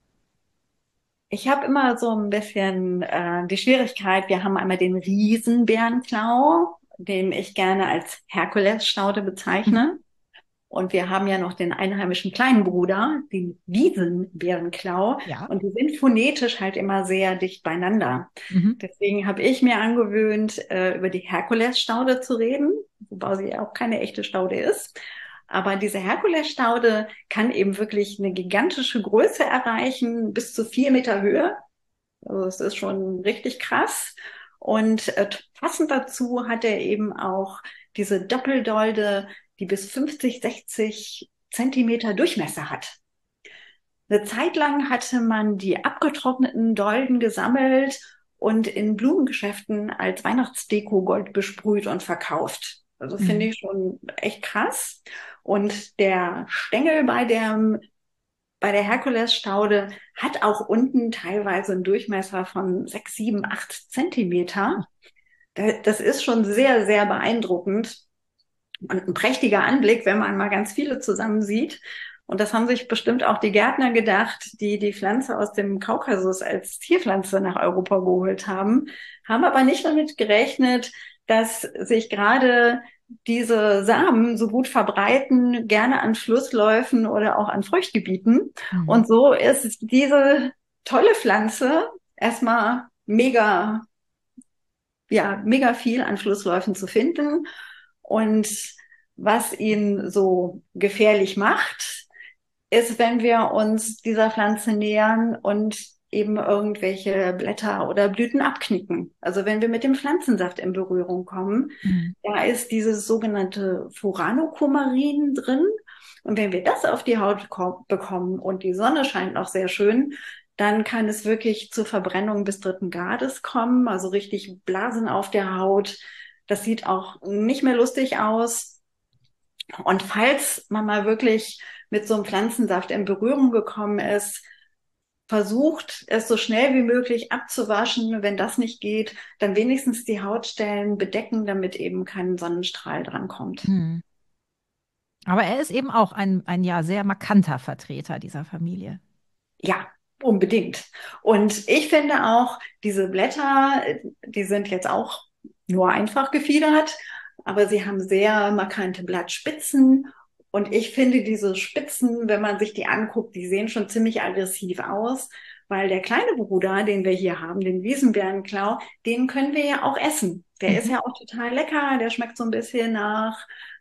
Ich habe immer so ein bisschen die Schwierigkeit, wir haben einmal den Riesenbärenklau, den ich gerne als Herkulesstaude Mhm. bezeichne. Und wir haben ja noch den einheimischen kleinen Bruder, den Wiesenbärenklau. Ja. Und die sind phonetisch halt immer sehr dicht beieinander. Mhm. Deswegen habe ich mir angewöhnt, über die Herkulesstaude zu reden, wobei sie auch keine echte Staude ist. Aber diese Herkulesstaude kann eben wirklich eine gigantische Größe erreichen, bis zu 4 Meter Höhe. Also es ist schon richtig krass. Und passend dazu hat er eben auch diese Doppeldolde, die bis 50, 60 Zentimeter Durchmesser hat. Eine Zeit lang hatte man die abgetrockneten Dolden gesammelt und in Blumengeschäften als Weihnachtsdeko Gold besprüht und verkauft. Also finde Mhm. ich schon echt krass. Und der Stängel bei der Herkulesstaude hat auch unten teilweise einen Durchmesser von 6, 7, 8 Zentimeter. Das ist schon sehr, sehr beeindruckend und ein prächtiger Anblick, wenn man mal ganz viele zusammen sieht. Und das haben sich bestimmt auch die Gärtner gedacht, die die Pflanze aus dem Kaukasus als Zierpflanze nach Europa geholt haben aber nicht damit gerechnet, dass sich gerade diese Samen so gut verbreiten, gerne an Flussläufen oder auch an Feuchtgebieten. Mhm. Und so ist diese tolle Pflanze erstmal mega viel an Flussläufen zu finden. Und was ihn so gefährlich macht, ist, wenn wir uns dieser Pflanze nähern und eben irgendwelche Blätter oder Blüten abknicken. Also wenn wir mit dem Pflanzensaft in Berührung kommen, Mhm. da ist dieses sogenannte Furanokumarin drin. Und wenn wir das auf die Haut bekommen und die Sonne scheint auch sehr schön, dann kann es wirklich zur Verbrennung bis 3. Grades kommen, also richtig Blasen auf der Haut. Das sieht auch nicht mehr lustig aus. Und falls man mal wirklich mit so einem Pflanzensaft in Berührung gekommen ist, versucht es so schnell wie möglich abzuwaschen. Wenn das nicht geht, dann wenigstens die Hautstellen bedecken, damit eben kein Sonnenstrahl drankommt. Mhm. Aber er ist eben auch ein ja sehr markanter Vertreter dieser Familie. Ja, unbedingt. Und ich finde auch, diese Blätter, die sind jetzt auch nur einfach gefiedert, aber sie haben sehr markante Blattspitzen. Und ich finde diese Spitzen, wenn man sich die anguckt, die sehen schon ziemlich aggressiv aus, weil der kleine Bruder, den wir hier haben, den Wiesenbärenklau, den können wir ja auch essen. Der ist Mhm. ja auch total lecker, der schmeckt so ein bisschen nach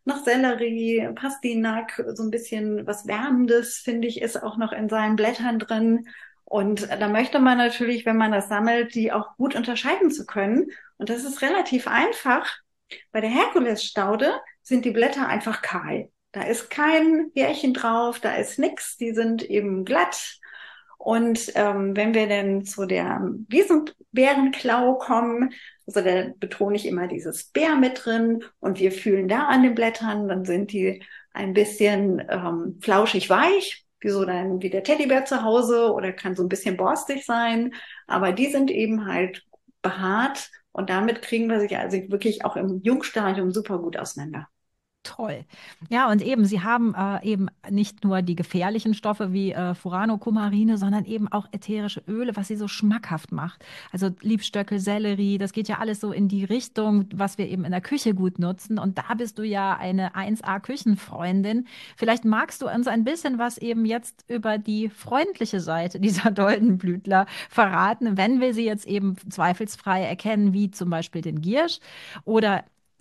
noch Sellerie, Pastinak, so ein bisschen was Wärmendes, finde ich, ist auch noch in seinen Blättern drin. Und da möchte man natürlich, wenn man das sammelt, die auch gut unterscheiden zu können. Und das ist relativ einfach. Bei der Herkulesstaude sind die Blätter einfach kahl. Da ist kein Härchen drauf, da ist nix, die sind eben glatt. Und wenn wir dann zu der Wiesenbärenklau kommen, also da betone ich immer dieses Bär mit drin und wir fühlen da an den Blättern, dann sind die ein bisschen flauschig weich, wie der Teddybär zu Hause oder kann so ein bisschen borstig sein, aber die sind eben halt behaart und damit kriegen wir sich also wirklich auch im Jungstadium super gut auseinander. Toll. Ja, und eben, Sie haben eben nicht nur die gefährlichen Stoffe wie Furano, Coumarine, sondern eben auch ätherische Öle, was sie so schmackhaft macht. Also Liebstöckel, Sellerie, das geht ja alles so in die Richtung, was wir eben in der Küche gut nutzen. Und da bist du ja eine 1A-Küchenfreundin. Vielleicht magst du uns ein bisschen was eben jetzt über die freundliche Seite dieser Doldenblütler verraten, wenn wir sie jetzt eben zweifelsfrei erkennen, wie zum Beispiel den Giersch oder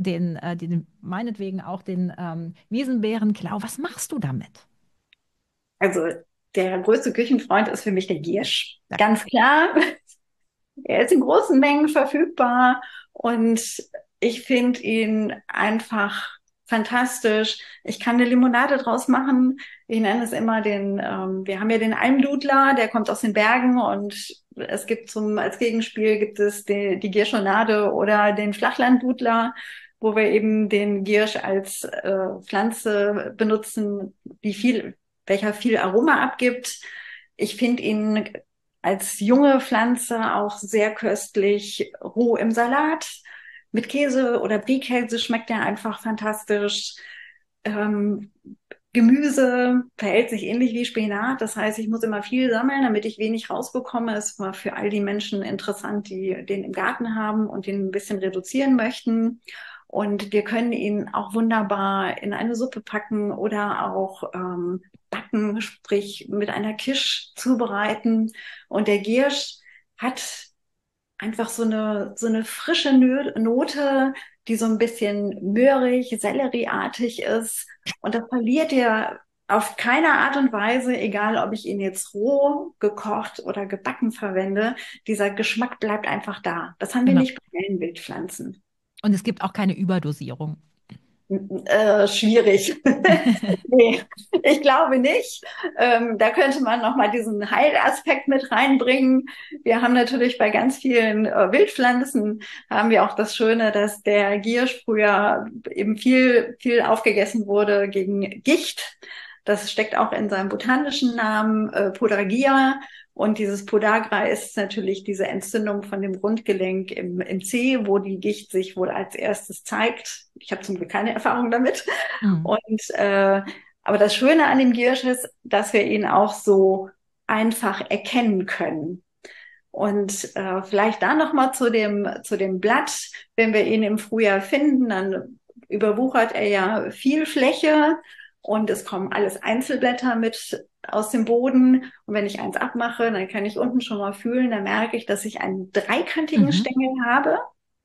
meinetwegen auch den Wiesenbärenklau. Was machst du damit? Also der größte Küchenfreund ist für mich der Giersch. Ja. Ganz klar. Er ist in großen Mengen verfügbar und ich finde ihn einfach fantastisch. Ich kann eine Limonade draus machen. Ich nenne es immer wir haben ja den Almdudler, der kommt aus den Bergen und es gibt als Gegenspiel gibt es die Gierschonade oder den Flachlanddudler, wo wir eben den Giersch als Pflanze benutzen, welcher viel Aroma abgibt. Ich finde ihn als junge Pflanze auch sehr köstlich, roh im Salat. Mit Käse oder Brie-Käse schmeckt er einfach fantastisch. Ähm, Gemüse verhält sich ähnlich wie Spinat. Das heißt, ich muss immer viel sammeln, damit ich wenig rausbekomme. Es war für all die Menschen interessant, die den im Garten haben und den ein bisschen reduzieren möchten. Und wir können ihn auch wunderbar in eine Suppe packen oder auch backen, sprich mit einer Quiche zubereiten. Und der Giersch hat einfach so eine frische Note, die so ein bisschen möhrig, sellerieartig ist. Und das verliert ihr auf keine Art und Weise, egal ob ich ihn jetzt roh, gekocht oder gebacken verwende. Dieser Geschmack bleibt einfach da. Das haben wir Genau. nicht bei allen Wildpflanzen. Und es gibt auch keine Überdosierung. Schwierig. Nee, ich glaube nicht. Da könnte man noch mal diesen Heilaspekt mit reinbringen. Wir haben natürlich bei ganz vielen Wildpflanzen haben wir auch das Schöne, dass der Giersch früher eben viel aufgegessen wurde gegen Gicht. Das steckt auch in seinem botanischen Namen, Podagira. Und dieses Podagra ist natürlich diese Entzündung von dem Grundgelenk im Zeh, wo die Gicht sich wohl als erstes zeigt. Ich habe zum Glück keine Erfahrung damit. Mhm. Und aber das Schöne an dem Giersch ist, dass wir ihn auch so einfach erkennen können. Und vielleicht da noch mal zu dem Blatt. Wenn wir ihn im Frühjahr finden, dann überwuchert er ja viel Fläche und es kommen alles Einzelblätter mit aus dem Boden. Und wenn ich eins abmache, dann kann ich unten schon mal fühlen, dann merke ich, dass ich einen dreikantigen Mhm. Stängel habe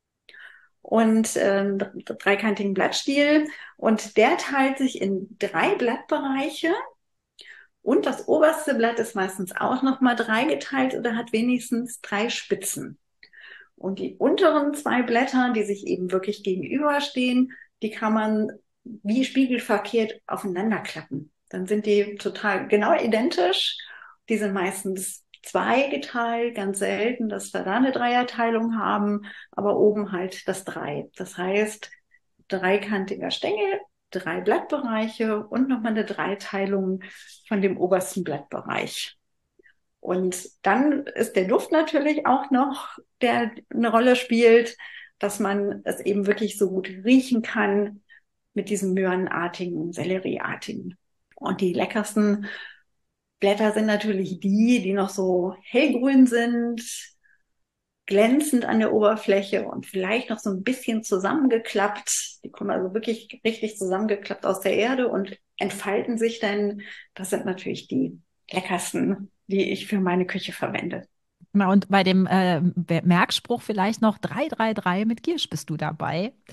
und dreikantigen Blattstiel. Und der teilt sich in drei Blattbereiche. Und das oberste Blatt ist meistens auch nochmal dreigeteilt oder hat wenigstens drei Spitzen. Und die unteren zwei Blätter, die sich eben wirklich gegenüberstehen, die kann man wie spiegelverkehrt aufeinander klappen. Dann sind die total genau identisch. Die sind meistens zweigeteilt, ganz selten, dass wir da eine Dreierteilung haben, aber oben halt das Drei. Das heißt, dreikantiger Stängel, drei Blattbereiche und nochmal eine Dreiteilung von dem obersten Blattbereich. Und dann ist der Duft natürlich auch noch, der eine Rolle spielt, dass man es eben wirklich so gut riechen kann mit diesem möhrenartigen, Sellerieartigen. Und die leckersten Blätter sind natürlich die noch so hellgrün sind, glänzend an der Oberfläche und vielleicht noch so ein bisschen zusammengeklappt. Die kommen also wirklich richtig zusammengeklappt aus der Erde und entfalten sich dann. Das sind natürlich die leckersten, die ich für meine Küche verwende. Na, und bei dem Merkspruch vielleicht noch 333 mit Giersch bist du dabei.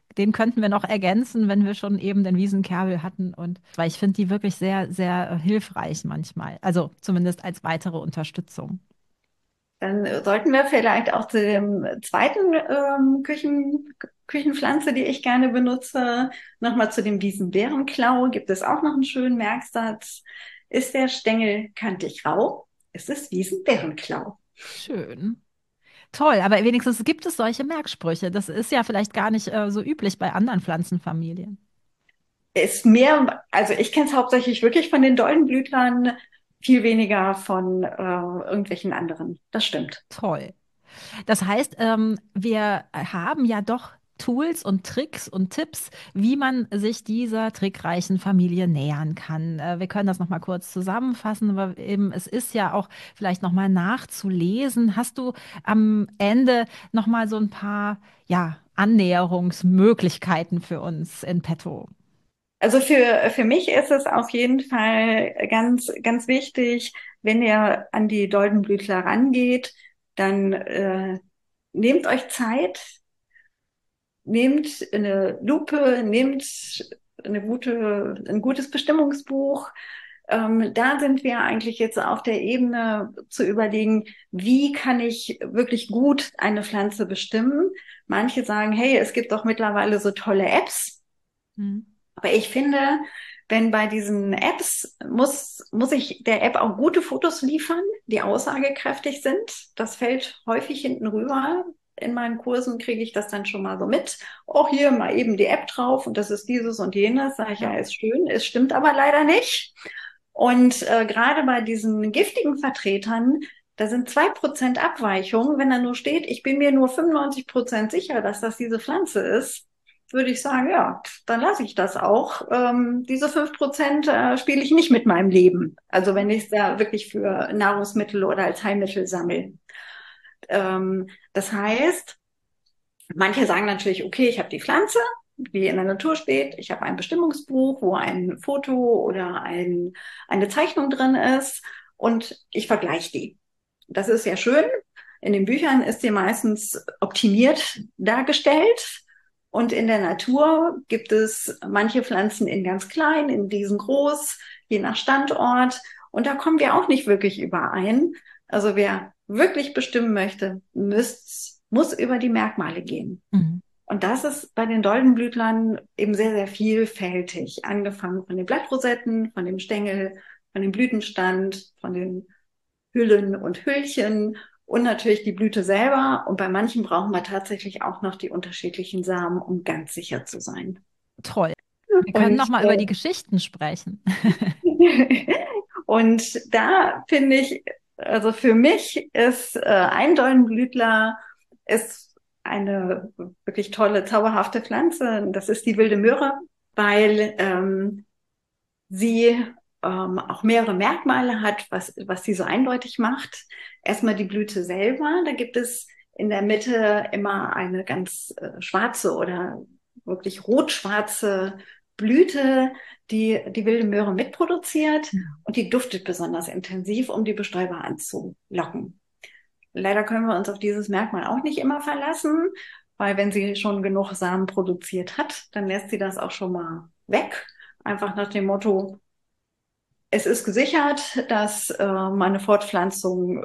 Den könnten wir noch ergänzen, wenn wir schon eben den Wiesenkerbel hatten. Und weil ich finde die wirklich sehr, sehr hilfreich manchmal. Also zumindest als weitere Unterstützung. Dann sollten wir vielleicht auch zu dem zweiten Küchenpflanze, die ich gerne benutze, nochmal zu dem Wiesenbeerenklau. Gibt es auch noch einen schönen Merksatz. Ist der Stängel kantig rau? Ist es Wiesenbeerenklau. Schön. Toll, aber wenigstens gibt es solche Merksprüche. Das ist ja vielleicht gar nicht so üblich bei anderen Pflanzenfamilien. Ist mehr, also ich kenne es hauptsächlich wirklich von den Doldenblütlern, viel weniger von irgendwelchen anderen. Das stimmt. Toll. Das heißt, wir haben ja doch Tools und Tricks und Tipps, wie man sich dieser trickreichen Familie nähern kann. Wir können das noch mal kurz zusammenfassen, aber eben es ist ja auch vielleicht noch mal nachzulesen. Hast du am Ende noch mal so ein paar ja, Annäherungsmöglichkeiten für uns in petto? Also für mich ist es auf jeden Fall ganz wichtig, wenn ihr an die Doldenblütler rangeht, dann nehmt euch Zeit, nehmt eine Lupe, nehmt ein gutes Bestimmungsbuch. Da sind wir eigentlich jetzt auf der Ebene zu überlegen, wie kann ich wirklich gut eine Pflanze bestimmen? Manche sagen, hey, es gibt doch mittlerweile so tolle Apps. Hm. Aber ich finde, wenn bei diesen Apps muss ich der App auch gute Fotos liefern, die aussagekräftig sind. Das fällt häufig hinten rüber. In meinen Kursen kriege ich das dann schon mal so mit. Auch hier mal eben die App drauf und das ist dieses und jenes. Sage ich, ja, Ja. ist schön. Es stimmt aber leider nicht. Und gerade bei diesen giftigen Vertretern, da sind 2% Abweichung. Wenn da nur steht, ich bin mir nur 95% sicher, dass das diese Pflanze ist, würde ich sagen, ja, dann lasse ich das auch. Diese 5% spiele ich nicht mit meinem Leben. Also wenn ich es da wirklich für Nahrungsmittel oder als Heilmittel sammle. Das heißt, manche sagen natürlich, okay, ich habe die Pflanze, die in der Natur steht. Ich habe ein Bestimmungsbuch, wo ein Foto oder eine Zeichnung drin ist und ich vergleiche die. Das ist ja schön. In den Büchern ist die meistens optimiert dargestellt. Und in der Natur gibt es manche Pflanzen in ganz klein, in riesengroß, je nach Standort. Und da kommen wir auch nicht wirklich überein. Also wer wirklich bestimmen möchte, muss über die Merkmale gehen. Mhm. Und das ist bei den Doldenblütlern eben sehr, sehr vielfältig. Angefangen von den Blattrosetten, von dem Stängel, von dem Blütenstand, von den Hüllen und Hüllchen und natürlich die Blüte selber. Und bei manchen brauchen wir tatsächlich auch noch die unterschiedlichen Samen, um ganz sicher zu sein. Toll. Wir können Und, noch mal über die Geschichten sprechen. und da finde ich, also für mich ist ein Doldenblütler ist eine wirklich tolle, zauberhafte Pflanze. Das ist die wilde Möhre, weil sie auch mehrere Merkmale hat, was sie so eindeutig macht. Erstmal die Blüte selber. Da gibt es in der Mitte immer eine ganz schwarze oder wirklich rot-schwarze Blüte, die die wilde Möhre mitproduziert und die duftet besonders intensiv, um die Bestäuber anzulocken. Leider können wir uns auf dieses Merkmal auch nicht immer verlassen, weil wenn sie schon genug Samen produziert hat, dann lässt sie das auch schon mal weg. Einfach nach dem Motto, es ist gesichert, dass meine Fortpflanzung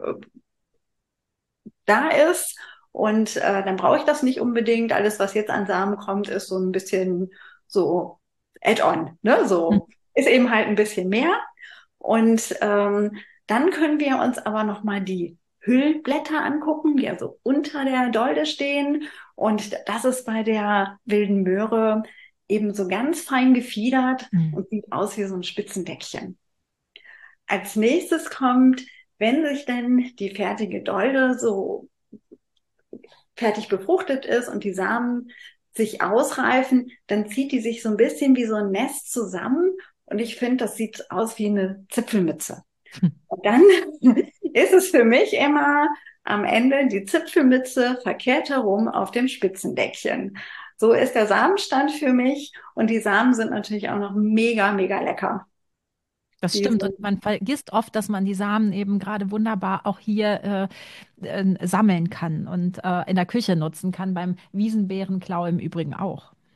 da ist und dann brauche ich das nicht unbedingt. Alles, was jetzt an Samen kommt, ist so ein bisschen so Add-on, ne? So ist eben halt ein bisschen mehr. Und dann können wir uns aber noch mal die Hüllblätter angucken, die also unter der Dolde stehen. Und das ist bei der wilden Möhre eben so ganz fein gefiedert und sieht aus wie so ein Spitzendeckchen. Als nächstes kommt, wenn sich denn die fertige Dolde so fertig befruchtet ist und die Samen sich ausreifen, dann zieht die sich so ein bisschen wie so ein Nest zusammen. Und ich finde, das sieht aus wie eine Zipfelmütze. Und dann ist es für mich immer am Ende die Zipfelmütze verkehrt herum auf dem Spitzendeckchen. So ist der Samenstand für mich. Und die Samen sind natürlich auch noch mega, mega lecker. Das Die stimmt. sind Und man vergisst oft, dass man die Samen eben gerade wunderbar auch hier sammeln kann und in der Küche nutzen kann, beim Wiesenbeerenklau im Übrigen auch.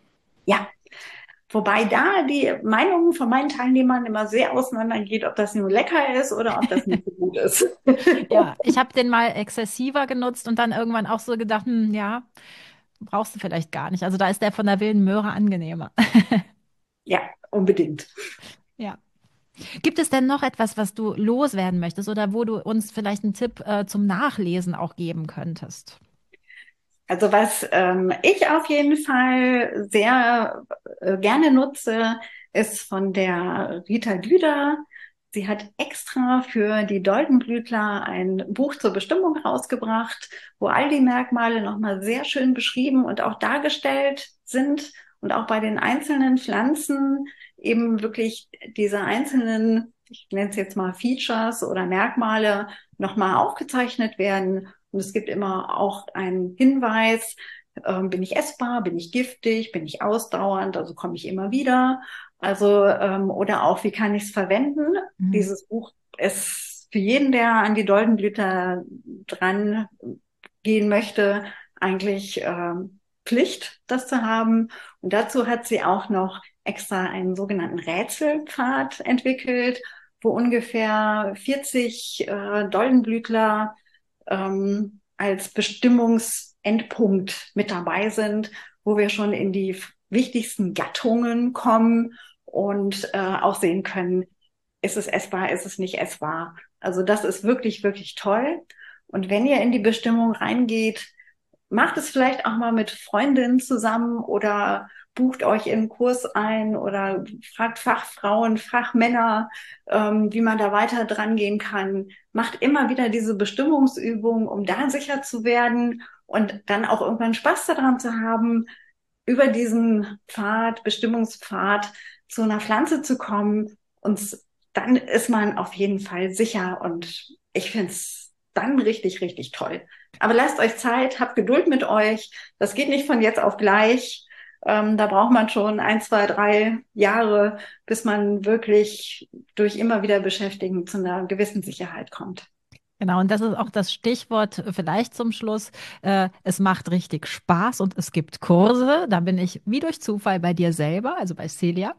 Ja, wobei da die Meinung von meinen Teilnehmern immer sehr auseinandergeht, ob das nur lecker ist oder ob das nicht so gut ist. Ja, ich habe den mal exzessiver genutzt und dann irgendwann auch so gedacht, ja, brauchst du vielleicht gar nicht. Also da ist der von der wilden Möhre angenehmer. Ja, unbedingt. Ja. Gibt es denn noch etwas, was du loswerden möchtest oder wo du uns vielleicht einen Tipp zum Nachlesen auch geben könntest? Also was ich auf jeden Fall sehr gerne nutze, ist von der Rita Düder. Sie hat extra für die Doldenblütler ein Buch zur Bestimmung rausgebracht, wo all die Merkmale nochmal sehr schön beschrieben und auch dargestellt sind und auch bei den einzelnen Pflanzen eben wirklich diese einzelnen, ich nenne es jetzt mal Features oder Merkmale, nochmal aufgezeichnet werden. Und es gibt immer auch einen Hinweis, bin ich essbar, bin ich giftig, bin ich ausdauernd, also komme ich immer wieder. Also, oder auch, wie kann ich es verwenden? Mhm. Dieses Buch ist für jeden, der an die Doldenblüter dran gehen möchte, eigentlich Pflicht, das zu haben. Und dazu hat sie auch noch extra einen sogenannten Rätselpfad entwickelt, wo ungefähr 40 Doldenblütler als Bestimmungsendpunkt mit dabei sind, wo wir schon in die wichtigsten Gattungen kommen und auch sehen können, ist es essbar, ist es nicht essbar. Also das ist wirklich, wirklich toll. Und wenn ihr in die Bestimmung reingeht, macht es vielleicht auch mal mit Freundinnen zusammen oder bucht euch in einen Kurs ein oder fragt Fachfrauen, Fachmänner, wie man da weiter dran gehen kann. Macht immer wieder diese Bestimmungsübung, um da sicher zu werden und dann auch irgendwann Spaß daran zu haben, über diesen Pfad, Bestimmungspfad zu einer Pflanze zu kommen. Und dann ist man auf jeden Fall sicher und ich finde es dann richtig, richtig toll. Aber lasst euch Zeit, habt Geduld mit euch. Das geht nicht von jetzt auf gleich. Da braucht man schon 1, 2, 3 Jahre, bis man wirklich durch immer wieder Beschäftigen zu einer gewissen Sicherheit kommt. Genau, und das ist auch das Stichwort vielleicht zum Schluss. Es macht richtig Spaß und es gibt Kurse. Da bin ich wie durch Zufall bei dir selber, also bei Celia.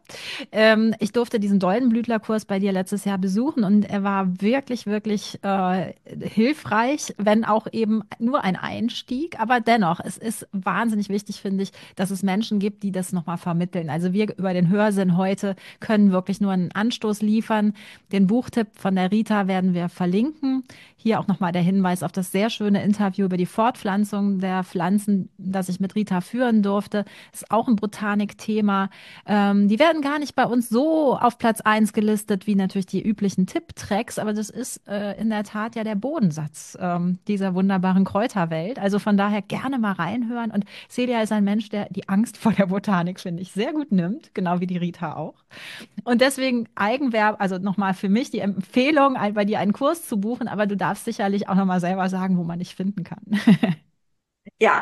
Ich durfte diesen Doldenblütlerkurs bei dir letztes Jahr besuchen und er war wirklich, wirklich hilfreich, wenn auch eben nur ein Einstieg. Aber dennoch, es ist wahnsinnig wichtig, finde ich, dass es Menschen gibt, die das nochmal vermitteln. Also wir über den Hörsinn heute können wirklich nur einen Anstoß liefern. Den Buchtipp von der Rita werden wir verlinken. Hier auch nochmal der Hinweis auf das sehr schöne Interview über die Fortpflanzung der Pflanzen, das ich mit Rita führen durfte. Ist auch ein Botanikthema. Die werden gar nicht bei uns so auf Platz 1 gelistet wie natürlich die üblichen Tipptracks, aber das ist in der Tat ja der Bodensatz dieser wunderbaren Kräuterwelt. Also von daher gerne mal reinhören. Und Celia ist ein Mensch, der die Angst vor der Botanik, finde ich, sehr gut nimmt, genau wie die Rita auch. Und deswegen Eigenwerbung, also nochmal für mich die Empfehlung, bei dir einen Kurs zu buchen, aber du darfst sicherlich auch nochmal selber sagen, wo man dich finden kann. Ja,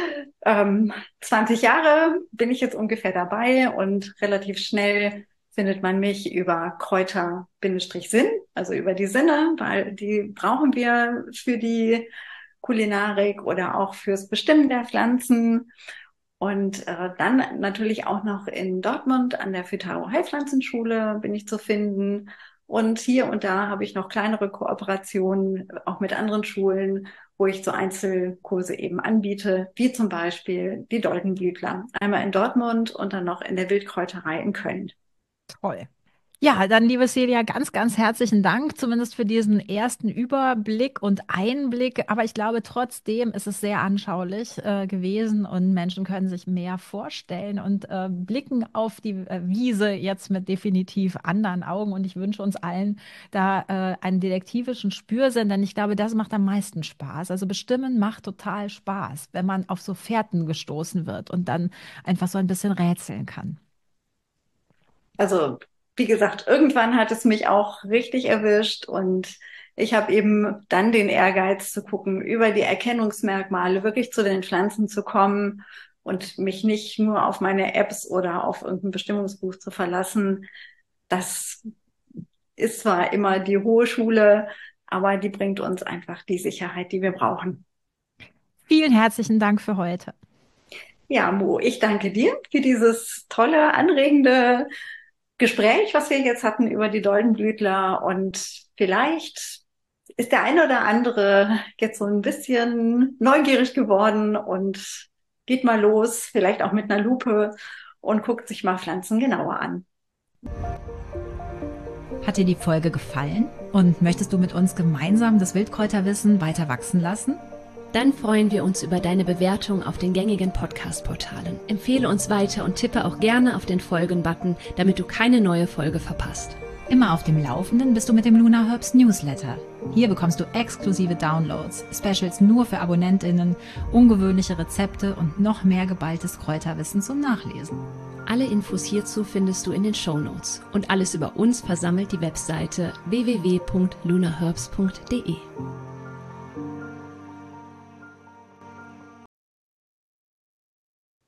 20 Jahre bin ich jetzt ungefähr dabei und relativ schnell findet man mich über Kräuter-Sinn, also über die Sinne, weil die brauchen wir für die Kulinarik oder auch fürs Bestimmen der Pflanzen. Und dann natürlich auch noch in Dortmund an der Phytaro Heilpflanzenschule bin ich zu finden. Und hier und da habe ich noch kleinere Kooperationen, auch mit anderen Schulen, wo ich so Einzelkurse eben anbiete, wie zum Beispiel die Doldenblütler. Einmal in Dortmund und dann noch in der Wildkräuterei in Köln. Toll. Ja, dann, liebe Celia, ganz, ganz herzlichen Dank, zumindest für diesen ersten Überblick und Einblick. Aber ich glaube, trotzdem ist es sehr anschaulich gewesen und Menschen können sich mehr vorstellen und blicken auf die Wiese jetzt mit definitiv anderen Augen. Und ich wünsche uns allen da einen detektivischen Spürsinn, denn ich glaube, das macht am meisten Spaß. Also bestimmen macht total Spaß, wenn man auf so Fährten gestoßen wird und dann einfach so ein bisschen rätseln kann. Also, wie gesagt, irgendwann hat es mich auch richtig erwischt und ich habe eben dann den Ehrgeiz zu gucken, über die Erkennungsmerkmale wirklich zu den Pflanzen zu kommen und mich nicht nur auf meine Apps oder auf irgendein Bestimmungsbuch zu verlassen. Das ist zwar immer die hohe Schule, aber die bringt uns einfach die Sicherheit, die wir brauchen. Vielen herzlichen Dank für heute. Ja, Mo, ich danke dir für dieses tolle, anregende Gespräch, was wir jetzt hatten über die Doldenblütler. Und vielleicht ist der eine oder andere jetzt so ein bisschen neugierig geworden und geht mal los, vielleicht auch mit einer Lupe und guckt sich mal Pflanzen genauer an. Hat dir die Folge gefallen und möchtest du mit uns gemeinsam das Wildkräuterwissen weiter wachsen lassen? Dann freuen wir uns über deine Bewertung auf den gängigen Podcast-Portalen. Empfehle uns weiter und tippe auch gerne auf den Folgen-Button, damit du keine neue Folge verpasst. Immer auf dem Laufenden bist du mit dem Luna Herbst Newsletter. Hier bekommst du exklusive Downloads, Specials nur für AbonnentInnen, ungewöhnliche Rezepte und noch mehr geballtes Kräuterwissen zum Nachlesen. Alle Infos hierzu findest du in den Shownotes und alles über uns versammelt die Webseite www.lunaherbst.de.